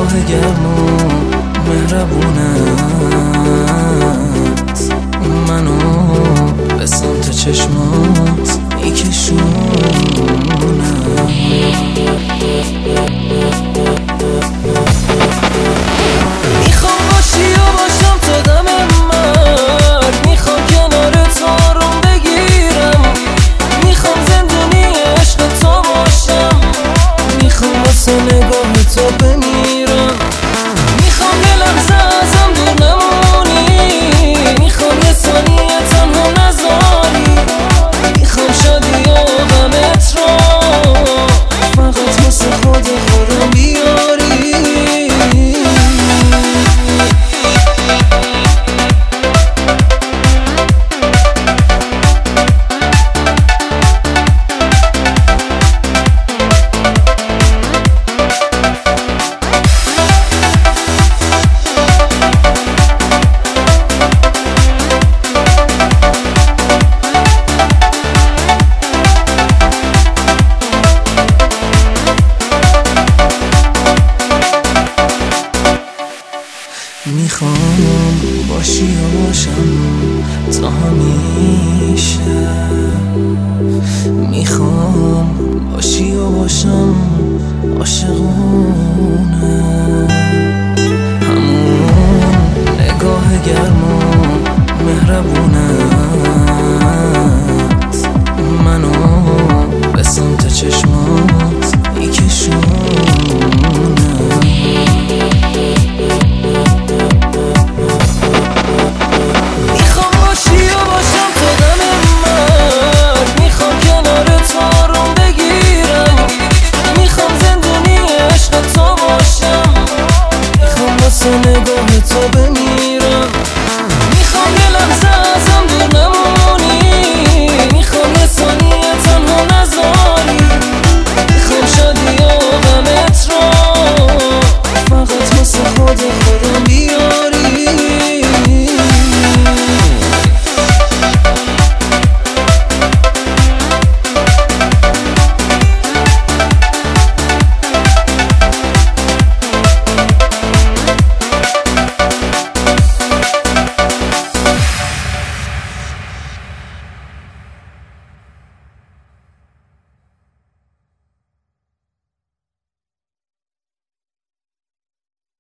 نگاه گرم و مهربونت منو به سمت چشمات میکشونم. میخوام باشی و باشم تا دم مرگ، میخوام کنارت آروم بگیرم، میخوام زندونی عشق تو باشم، میخوام واسه نگاه تو بمیرم، میخوام یه لحظه ازم دور نمونی، میخوام یه ثانیه تنها نذاری، میخوام شادی و غمت رو فقط واسه خودم بیاری. میخوام باشی و باشم تا همیشه، میخوام باشی و باشم عاشقونه، همون نگاه گرم و مهربونت منو به سمت چشمات میکشونه. نگاه تو